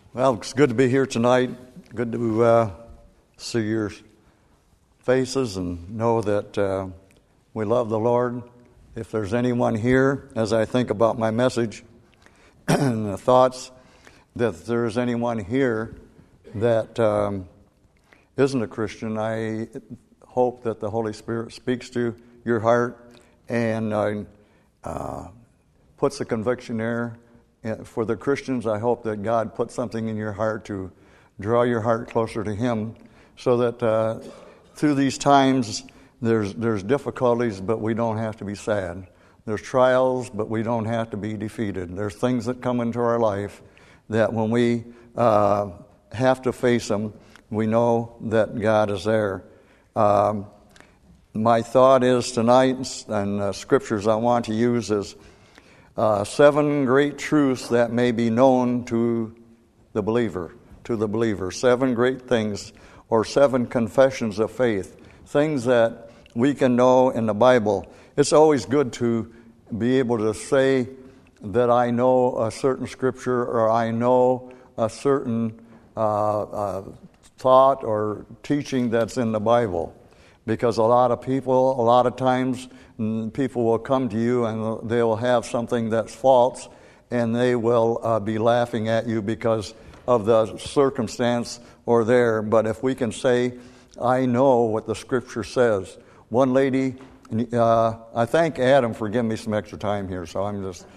Well, it's good to be here tonight. Good to see your faces and know that we love the Lord. If there's anyone here, as I think about my message and the thoughts, that if there's anyone here that isn't a Christian, I hope that the Holy Spirit speaks to your heart and puts a conviction there. For the Christians, I hope that God puts something in your heart to draw your heart closer to Him, so that through these times there's difficulties, but we don't have to be sad. There's trials, but we don't have to be defeated. There's things that come into our life that when we have to face them, we know that God is there. My thought is tonight, and scriptures I want to use is 7 great truths that may be known to the believer. 7 great things, or 7 confessions of faith. Things that we can know in the Bible. It's always good to be able to say that I know a certain scripture, or I know a certain thought or teaching that's in the Bible. Because a lot of times, people will come to you and they will have something that's false, and they will be laughing at you because of the circumstance or there. But if we can say, I know what the Scripture says. One lady, I thank Adam for giving me some extra time here, so I'm just...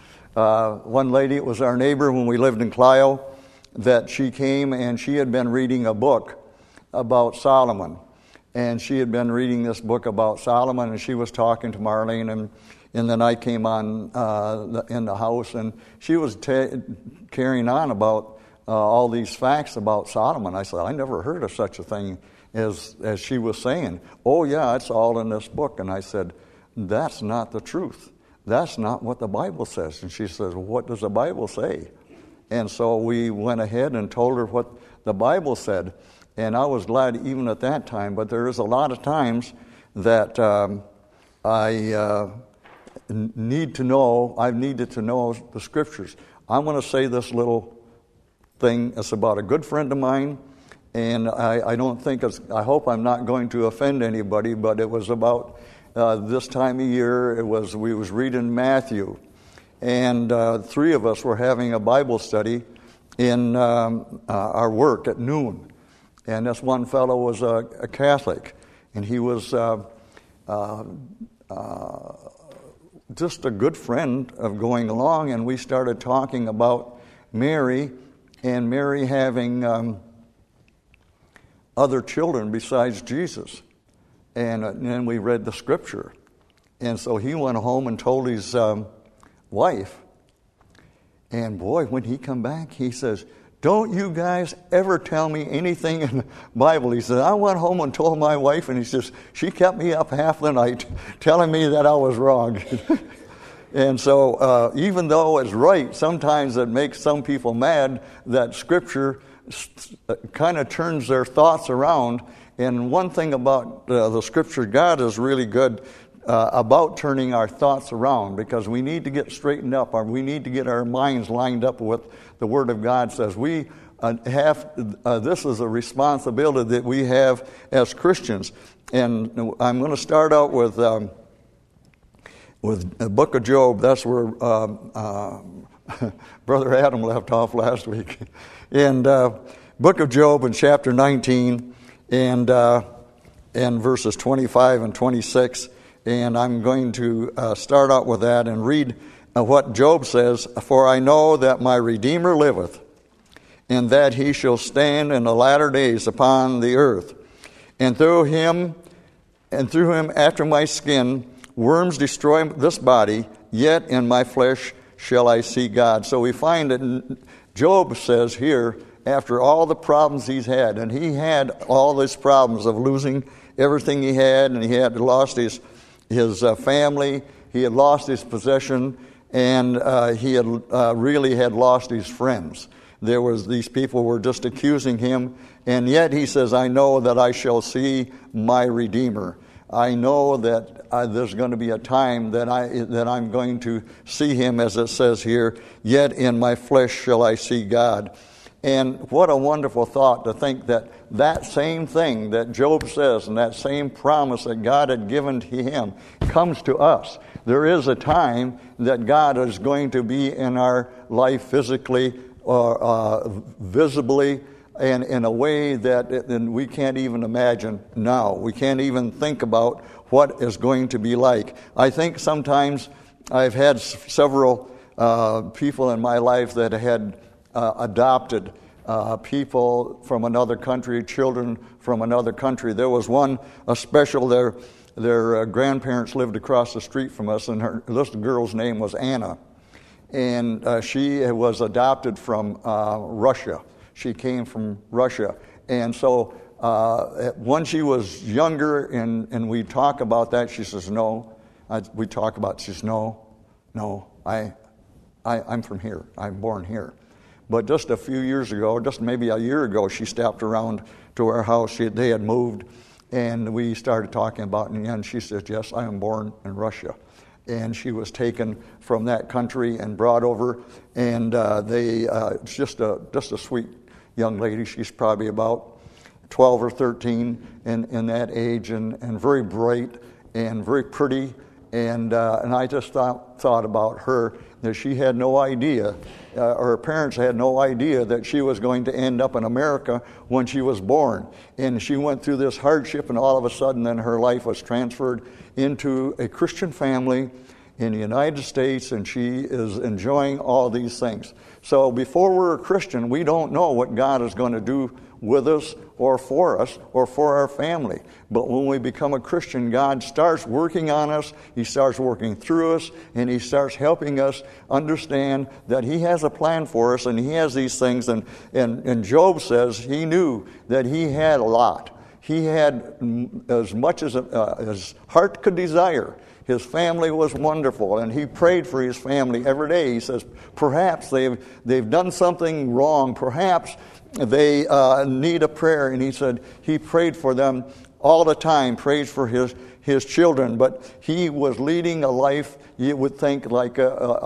one lady, it was our neighbor when we lived in Clio, that she came and she had been reading a book about Solomon. And she had been reading this book about Solomon, and she was talking to Marlene, and then I came on in the house, and she was carrying on about all these facts about Solomon. I said, I never heard of such a thing as she was saying. Oh, yeah, it's all in this book. And I said, that's not the truth. That's not what the Bible says. And she says, well, what does the Bible say? And so we went ahead and told her what the Bible said. And I was glad even at that time, but there is a lot of times that I've needed to know the Scriptures. I'm going to say this little thing. It's about a good friend of mine, and I hope I'm not going to offend anybody, but it was about this time of year. We was reading Matthew, and 3 of us were having a Bible study in our work at noon. And this one fellow was a Catholic, and he was just a good friend of going along, and we started talking about Mary, and Mary having other children besides Jesus. And then we read the Scripture. And so he went home and told his wife, and boy, when he come back, he says, don't you guys ever tell me anything in the Bible. He said, I went home and told my wife, and he says, she kept me up half the night telling me that I was wrong. And so even though it's right, sometimes it makes some people mad that Scripture kind of turns their thoughts around. And one thing about the Scripture, God is really good about turning our thoughts around, because we need to get straightened up, or we need to get our minds lined up with the Word of God says. We this is a responsibility that we have as Christians. And I'm going to start out with the book of Job. That's where Brother Adam left off last week. And book of Job in chapter 19 and verses 25 and 26. And I'm going to start out with that and read what Job says. For I know that my Redeemer liveth, and that he shall stand in the latter days upon the earth. And through him after my skin worms destroy this body, yet in my flesh shall I see God. So we find that Job says here, after all the problems he's had, and he had all these problems of losing everything he had, and he had lost his family, he had lost his possession, and he had really had lost his friends. These people were just accusing him, and yet he says, I know that I shall see my Redeemer. I know that there's going to be a time that I'm going to see him, as it says here, yet in my flesh shall I see God. And what a wonderful thought to think that that same thing that Job says and that same promise that God had given to him comes to us. There is a time that God is going to be in our life physically or visibly and in a way that we can't even imagine now. We can't even think about what is going to be like. I think sometimes I've had several people in my life that had adopted people from another country, children from another country. There was one, a special, their grandparents lived across the street from us, and this girl's name was Anna. And she was adopted from Russia. She came from Russia. And so when she was younger and we talk about that, she says, no. We talk about, she says, no, I'm from here. I'm born here. But just a few years ago, just maybe a year ago, she stepped around to our house. They had moved, and we started talking about it. And then she said, yes, I am born in Russia. And she was taken from that country and brought over. And it's just a sweet young lady. She's probably about 12 or 13 in that age, and very bright and very pretty. And I just thought about her, that she had no idea, or her parents had no idea that she was going to end up in America when she was born. And she went through this hardship, and all of a sudden then her life was transferred into a Christian family in the United States, and she is enjoying all these things. So before we're a Christian, we don't know what God is going to do with us or for our family. But when we become a Christian, God starts working on us, He starts working through us, and He starts helping us understand that He has a plan for us, and He has these things. And Job says he knew that he had a lot. He had as much as his heart could desire. His family was wonderful, and he prayed for his family every day. He says, perhaps they've done something wrong. Perhaps they need a prayer. And he said he prayed for them all the time, prayed for his children. But he was leading a life, you would think, like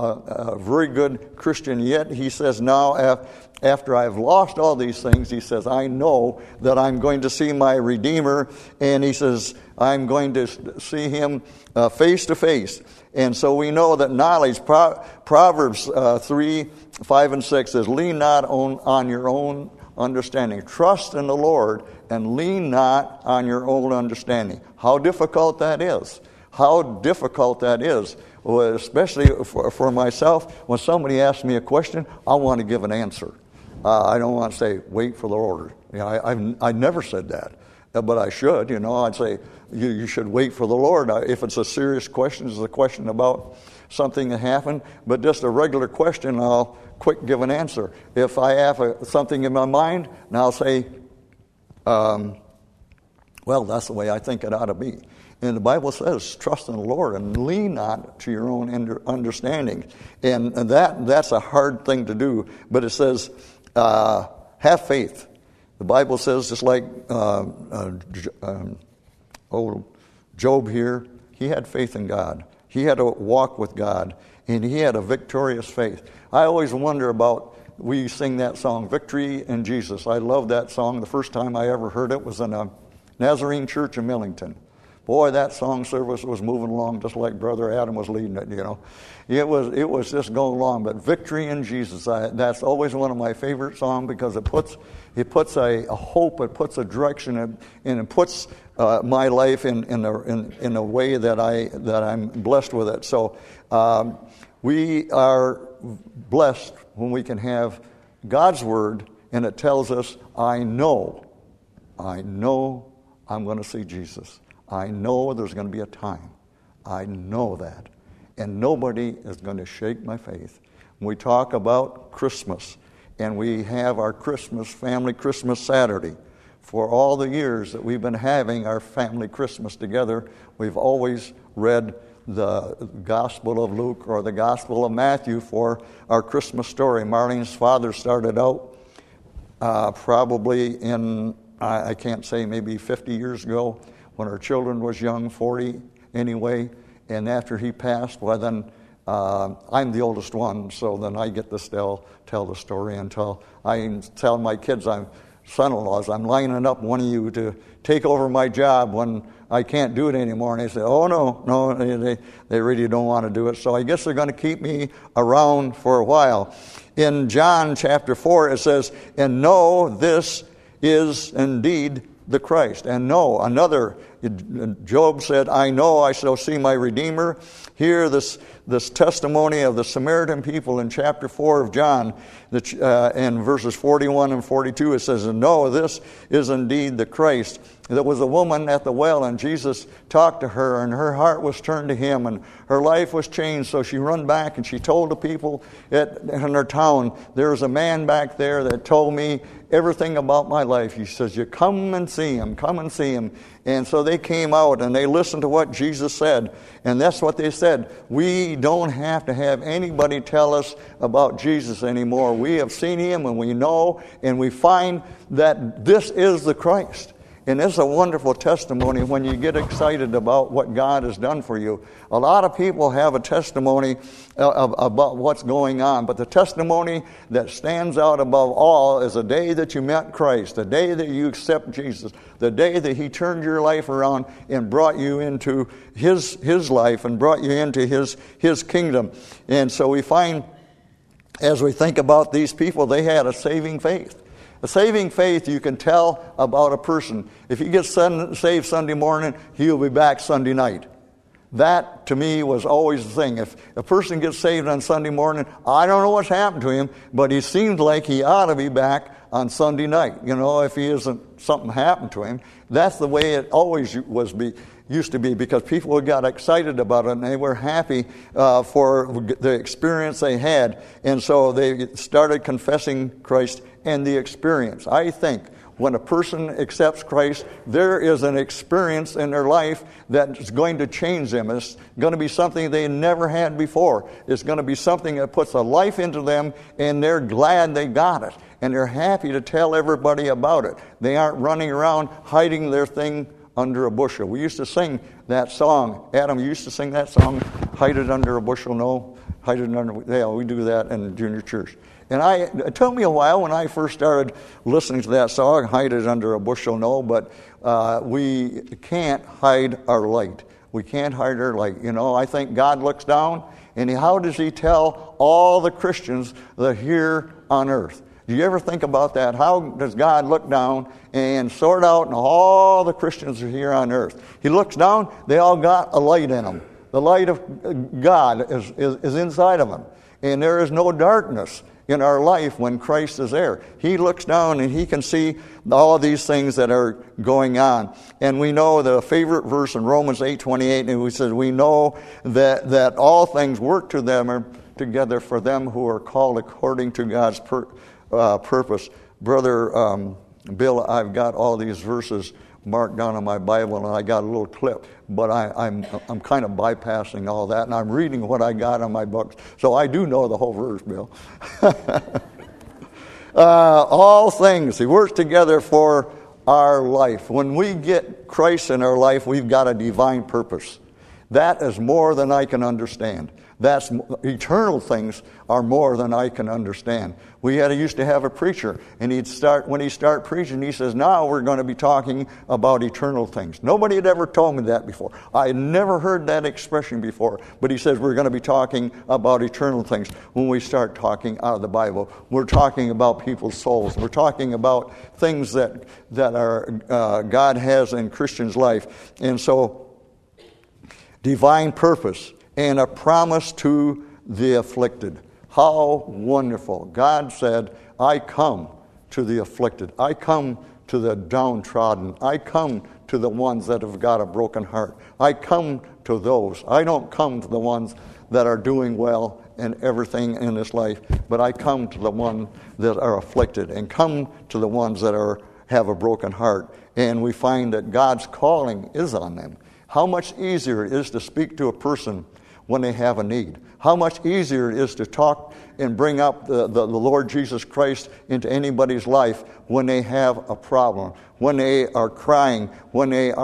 a very good Christian. Yet he says now, after I've lost all these things, he says, I know that I'm going to see my Redeemer. And he says, I'm going to see Him face to face. And so we know that knowledge, Proverbs 3, 5, and 6 says, lean not on your own understanding. Trust in the Lord and lean not on your own understanding. How difficult that is. How difficult that is. Well, especially for myself, when somebody asks me a question, I want to give an answer. I don't want to say, wait for the Lord. You know, I never said that, but I should. You know, I'd say, you should wait for the Lord. If it's a serious question, it's a question about something that happened, but just a regular question, I'll quick give an answer. If I have something in my mind, now I'll say, well, that's the way I think it ought to be. And the Bible says, trust in the Lord and lean not to your own understanding. And that's a hard thing to do, but it says, have faith. The Bible says, just like Job here, he had faith in God. He had a walk with God, and he had a victorious faith. I always wonder about, we sing that song, Victory in Jesus. I love that song. The first time I ever heard it was in a Nazarene church in Millington. Boy, that song service was moving along just like Brother Adam was leading it, you know. It was just going along. But Victory in Jesus, that's always one of my favorite songs, because it puts a hope, it puts a direction, and it puts my life in a way that I'm blessed with it. So we are blessed when we can have God's Word, and it tells us, I know I'm going to see Jesus. I know there's going to be a time. I know that. And nobody is going to shake my faith. When we talk about Christmas, and we have our family Christmas Saturday, for all the years that we've been having our family Christmas together, we've always read the Gospel of Luke or the Gospel of Matthew for our Christmas story. Marlene's father started out probably in, I can't say, maybe 50 years ago, when our children was young, 40 anyway, and after he passed, well then I'm the oldest one, so then I get to tell the story until I tell my kids, son-in-laws, I'm lining up one of you to take over my job when I can't do it anymore. And they say, oh, no, they really don't want to do it. So I guess they're going to keep me around for a while. In John chapter 4, it says, and know this is indeed the Christ. And know, Job said, I know I shall see my Redeemer. Here, this testimony of the Samaritan people in chapter 4 of John, in verses 41 and 42, it says, no, this is indeed the Christ. There was a woman at the well, and Jesus talked to her, and her heart was turned to him, and her life was changed. So she run back, and she told the people in her town, there's a man back there that told me everything about my life. He says, you come and see him, come and see him. And so they came out, and they listened to what Jesus said, and that's what they said. We don't have to have anybody tell us about Jesus anymore. We have seen him, and we know, and we find that this is the Christ. And it's a wonderful testimony when you get excited about what God has done for you. A lot of people have a testimony about what's going on, but the testimony that stands out above all is the day that you met Christ, the day that you accept Jesus, the day that he turned your life around and brought you into his life and brought you into his kingdom. And so we find, as we think about these people, they had a saving faith. A saving faith you can tell about a person. If he gets saved Sunday morning, he'll be back Sunday night. That, to me, was always the thing. If a person gets saved on Sunday morning, I don't know what's happened to him, but he seems like he ought to be back on Sunday night. You know, if he isn't, something happened to him. That's the way it always used to be, because people got excited about it and they were happy for the experience they had. And so they started confessing Christ and the experience. I think when a person accepts Christ, there is an experience in their life that is going to change them. It's going to be something they never had before. It's going to be something that puts a life into them, and they're glad they got it. And they're happy to tell everybody about it. They aren't running around hiding their thing under a bushel. We used to sing that song. Adam used to sing that song, hide it under a bushel, no, hide it under, yeah, we do that in junior church. And it took me a while when I first started listening to that song, hide it under a bushel, no, but we can't hide our light. We can't hide our light. You know, I think God looks down, and how does he tell all the Christians that are here on earth? Do you ever think about that? How does God look down and sort out and all the Christians are here on earth? He looks down, they all got a light in them. The light of God is inside of them. And there is no darkness in our life when Christ is there. He looks down and he can see all of these things that are going on. And we know the favorite verse in Romans 8:28, and we said, we know that all things work together for them who are called according to God's purpose. Brother Bill, I've got all these verses marked down in my Bible, and I got a little clip, but I'm kind of bypassing all that, and I'm reading what I got on my books, so I do know the whole verse, Bill. All things, he works together for our life. When we get Christ in our life, we've got a divine purpose. That is more than I can understand. That's eternal things are more than I can understand. We used to have a preacher, and when he'd start preaching, he says, now we're going to be talking about eternal things. Nobody had ever told me that before. I had never heard that expression before, but he says we're going to be talking about eternal things when we start talking out of the Bible. We're talking about people's souls. We're talking about things that are God has in Christians' life. And so, divine purpose and a promise to the afflicted. How wonderful. God said, I come to the afflicted. I come to the downtrodden. I come to the ones that have got a broken heart. I come to those. I don't come to the ones that are doing well in everything in this life, but I come to the ones that are afflicted and come to the ones that have a broken heart. And we find that God's calling is on them. How much easier it is to speak to a person when they have a need. How much easier it is to talk and bring up the Lord Jesus Christ into anybody's life when they have a problem, when they are crying, when they are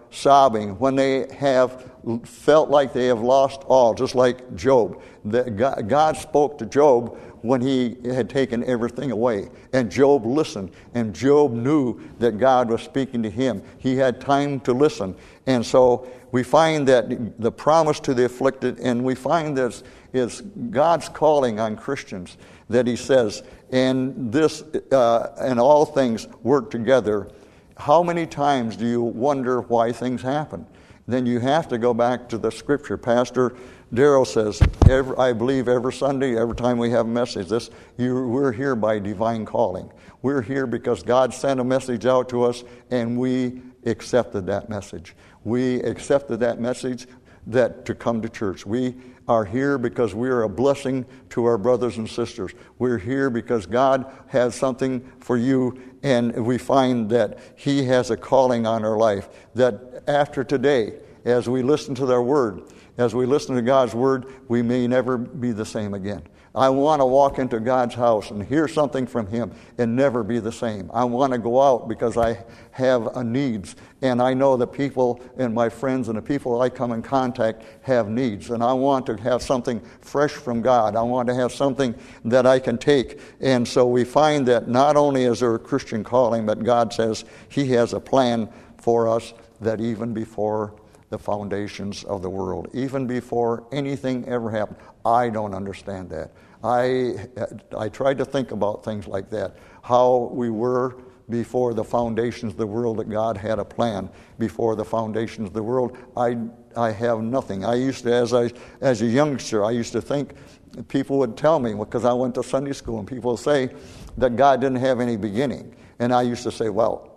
sobbing, when they have felt like they have lost all, just like Job. God spoke to Job when he had taken everything away. And Job listened, and Job knew that God was speaking to him. He had time to listen. And so we find that the promise to the afflicted, and we find this is God's calling on Christians, that he says, and this and all things work together. How many times do you wonder why things happen? Then you have to go back to the Scripture. Pastor Darrell says, I believe every Sunday, every time we have a message, we're here by divine calling. We're here because God sent a message out to us, and we accepted that message. We accepted that message to come to church. We are here because we are a blessing to our brothers and sisters. We're here because God has something for you, and we find that he has a calling on our life, that after today, as we listen to their word, as we listen to God's word, we may never be the same again. I want to walk into God's house and hear something from him and never be the same. I want to go out because I have needs, and I know the people and my friends and the people I come in contact have needs, and I want to have something fresh from God. I want to have something that I can take. And so we find that not only is there a Christian calling, but God says he has a plan for us, that even before the foundations of the world, even before anything ever happened. I don't understand that. I tried to think about things like that, how we were before the foundations of the world, that God had a plan before the foundations of the world. I have nothing. I used to, as a youngster, I used to think, people would tell me, because I went to Sunday school, and people would say that God didn't have any beginning. And I used to say,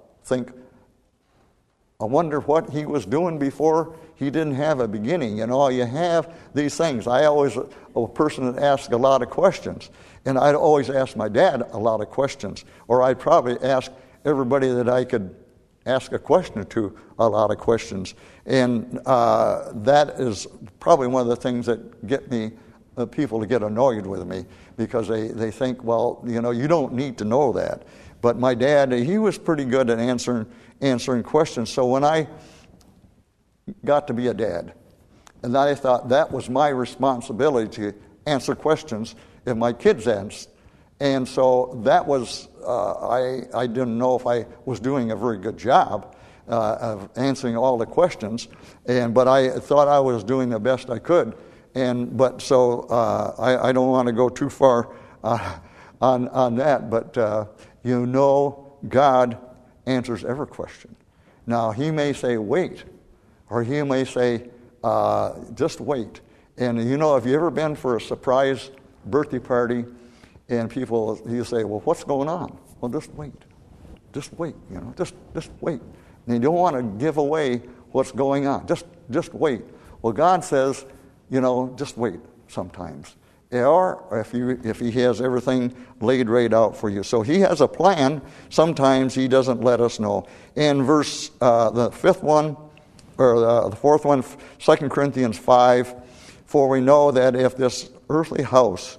I wonder what he was doing before he didn't have a beginning. You have these things. I always a person that asks a lot of questions. And I'd always ask my dad a lot of questions. Or I'd probably ask everybody that I could ask a question to a lot of questions. And that is probably one of the things that get me, people to get annoyed with me, because they think, you don't need to know that. But my dad, he was pretty good at answering questions. So when I got to be a dad, and I thought that was my responsibility to answer questions if my kids asked. And so that was, I didn't know if I was doing a very good job of answering all the questions, but I thought I was doing the best I could. So I don't want to go too far on that, but God answers every question. Now, he may say, wait, or he may say, just wait. And if you've ever been for a surprise birthday party, and you say, well, what's going on? Well, just wait. Just wait, just wait. And you don't want to give away what's going on. Just wait. Well, God says, just wait sometimes. Or if he has everything laid right out for you. So he has a plan. Sometimes he doesn't let us know. In verse, the fifth one, or the fourth one, 2 Corinthians 5, for we know that if this earthly house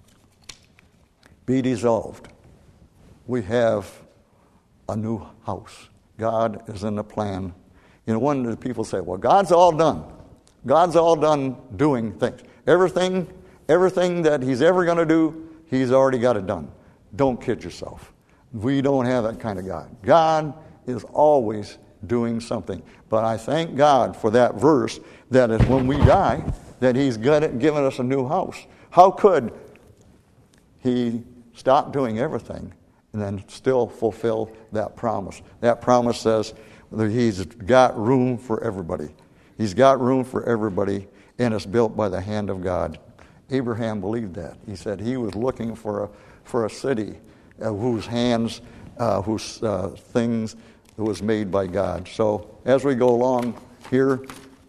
be dissolved, we have a new house. God is in the plan. One of the people say, well, God's all done. God's all done doing things. Everything that he's ever going to do, he's already got it done. Don't kid yourself. We don't have that kind of God. God is always doing something. But I thank God for that verse, that is when we die, that he's given us a new house. How could he stop doing everything and then still fulfill that promise? That promise says that he's got room for everybody. He's got room for everybody, and it's built by the hand of God. Abraham believed that. He said he was looking for a city whose hands, whose things was made by God. So as we go along here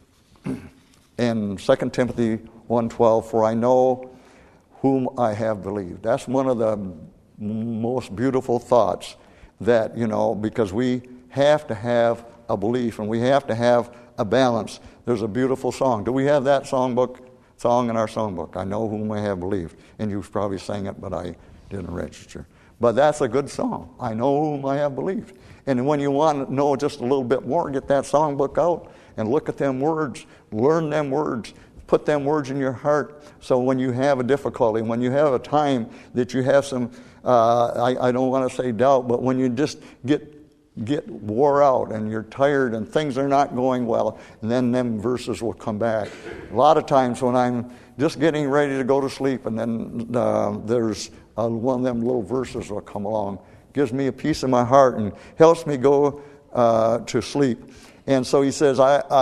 in 2 Timothy 1:12, for I know whom I have believed. That's one of the most beautiful thoughts, that, because we have to have a belief and we have to have a balance. There's a beautiful song. Do we have that song in our songbook? I know whom I have believed. And you probably sang it, but I didn't register. But that's a good song. I know whom I have believed. And when you want to know just a little bit more, get that songbook out and look at them words, learn them words, put them words in your heart. So when you have a difficulty, when you have a time that you have some, I don't want to say doubt, but when you just get wore out and you're tired and things are not going well, and then them verses will come back. A lot of times when I'm just getting ready to go to sleep, and then there's one of them little verses will come along, gives me a peace in my heart and helps me go to sleep. And so he says,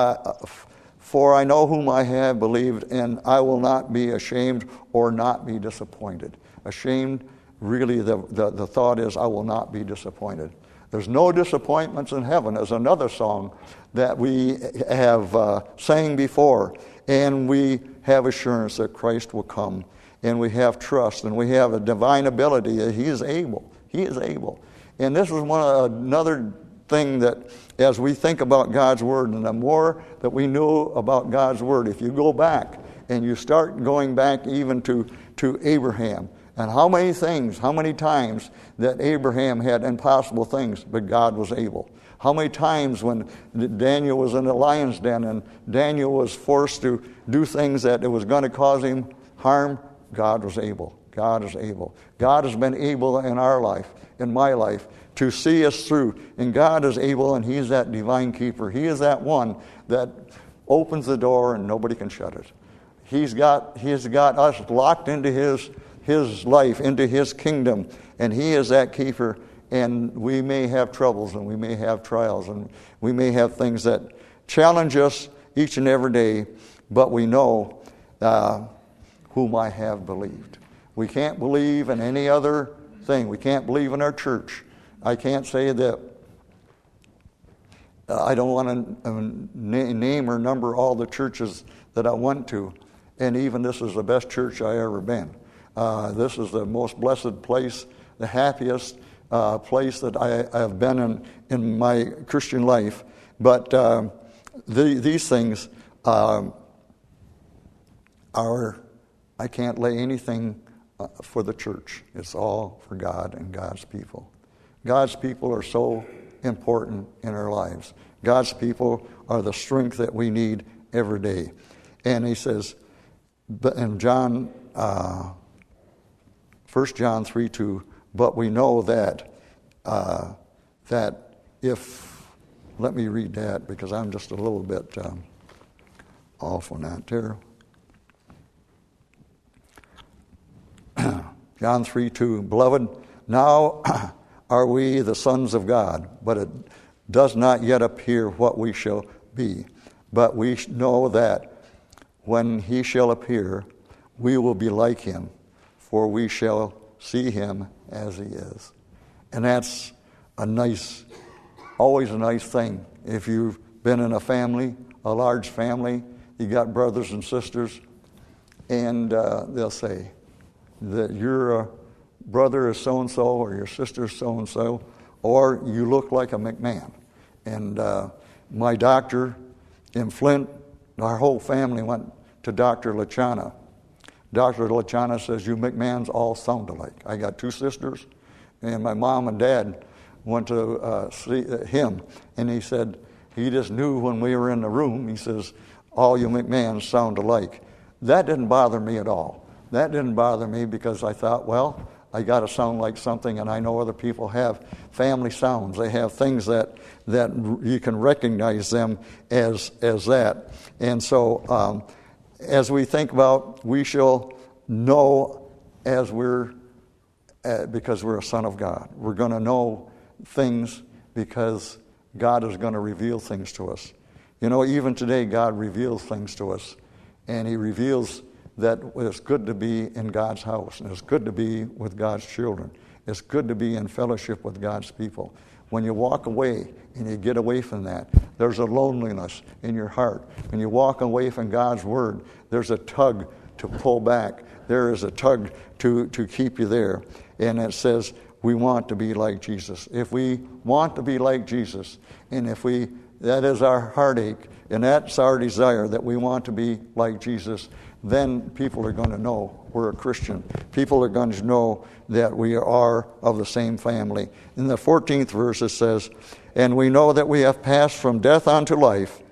for I know whom I have believed, and I will not be ashamed or not be disappointed. Ashamed, really the thought is, I will not be disappointed. There's no disappointments in heaven. There's another song that we have sang before, and we have assurance that Christ will come, and we have trust, and we have a divine ability that He is able. He is able. And this is another thing that as we think about God's Word, and the more that we know about God's Word, if you go back and you start going back even to Abraham, and how many times that Abraham had impossible things, but God was able. How many times when Daniel was in the lion's den and Daniel was forced to do things that it was going to cause him harm, God was able. God is able. God has been able in our life, in my life, to see us through. And God is able, and He's that divine keeper. He is that one that opens the door and nobody can shut it. He's got us locked into His life, into His kingdom, and He is that keeper. And we may have troubles, and we may have trials, and we may have things that challenge us each and every day, but we know whom I have believed. We can't believe in any other thing. We can't believe in our church. I can't say that I don't want to name or number all the churches that I went to, and even this is the best church I ever been. This is the most blessed place, the happiest place that I have been in my Christian life. But these things are, I can't lay anything for the church. It's all for God and God's people. God's people are so important in our lives. God's people are the strength that we need every day. And he says, in John, 1 John 3:2, but we know that if, let me read that because I'm just a little bit off on that there. John 3:2, beloved, now are we the sons of God, but it does not yet appear what we shall be. But we know that when He shall appear, we will be like Him, for we shall see Him as He is. And that's always a nice thing. If you've been in a family, a large family, you got brothers and sisters, and they'll say that your brother is so-and-so, or your sister is so-and-so, or you look like a McMahon. And my doctor in Flint, our whole family went to Dr. Lachana. Dr. Lachana says, you McMahons all sound alike. I got two sisters, and my mom and dad went to see him, and he said, he just knew when we were in the room, he says, all you McMahons sound alike. That didn't bother me at all. That didn't bother me because I thought, well, I got to sound like something, and I know other people have family sounds. They have things that you can recognize them as that. And so as we think about, we shall know as because we're a son of God. We're going to know things because God is going to reveal things to us. You know, even today, God reveals things to us, and He reveals that it's good to be in God's house, and it's good to be with God's children. It's good to be in fellowship with God's people. When you walk away and you get away from that, there's a loneliness in your heart. When you walk away from God's Word, there's a tug to pull back. There is a tug to keep you there. And it says we want to be like Jesus. If we want to be like Jesus, and that is our heartache, and that's our desire, that we want to be like Jesus, then people are going to know we're a Christian. People are going to know that we are of the same family. In the 14th verse it says, "And we know that we have passed from death unto life,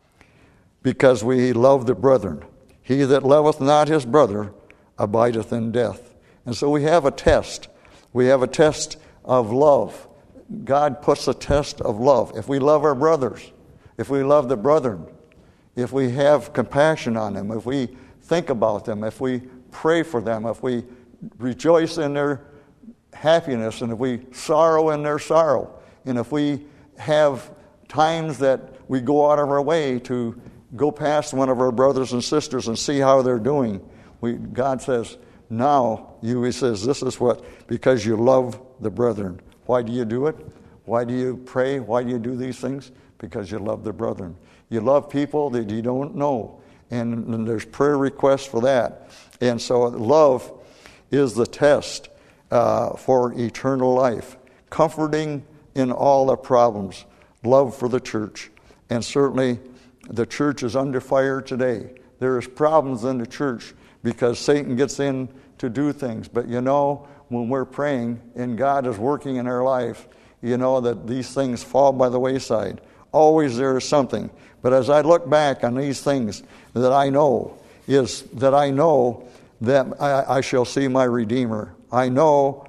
because we love the brethren. He that loveth not his brother abideth in death." And so we have a test. We have a test of love. God puts a test of love. If we love our brothers, if we love the brethren, if we have compassion on them, if we think about them, if we pray for them, if we rejoice in their happiness, and if we sorrow in their sorrow, and if we have times that we go out of our way to go past one of our brothers and sisters and see how they're doing, God says, now, he says, this is what, because you love the brethren. Why do you do it? Why do you pray? Why do you do these things? Because you love the brethren. You love people that you don't know. And there's prayer requests for that. And so love is the test for eternal life. Comforting in all the problems. Love for the church. And certainly the church is under fire today. There is problems in the church because Satan gets in to do things. But you know, when we're praying and God is working in our life, you know that these things fall by the wayside. Always there is something. But as I look back on these things that I know, is that I know that I shall see my Redeemer. I know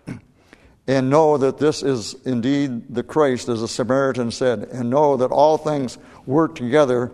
and know that this is indeed the Christ, as the Samaritan said, and know that all things work together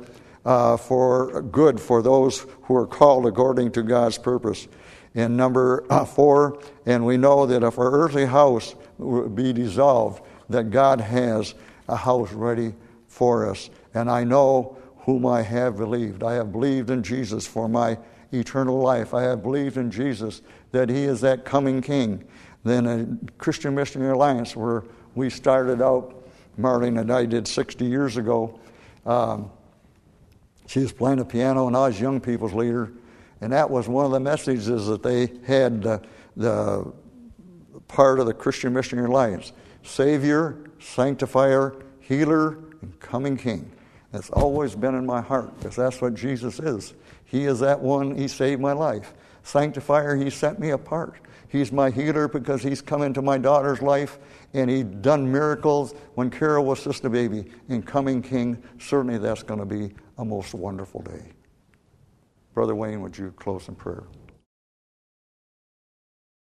for good for those who are called according to God's purpose. And number 4, and we know that if our earthly house will be dissolved, that God has a house ready for us. And I know whom I have believed. I have believed in Jesus for my eternal life. I have believed in Jesus that he is that coming King. Then a Christian Missionary Alliance, where we started out, Marlene and I did 60 years ago. She was playing the piano and I was young people's leader. And that was one of the messages that they had, the part of the Christian Missionary Alliance. Savior, sanctifier, healer, and coming King. That's always been in my heart, because that's what Jesus is. He is that one. He saved my life. Sanctifier, he set me apart. He's my healer because he's come into my daughter's life and he done miracles when Carol was just a baby. And coming King, certainly that's going to be a most wonderful day. Brother Wayne, would you close in prayer?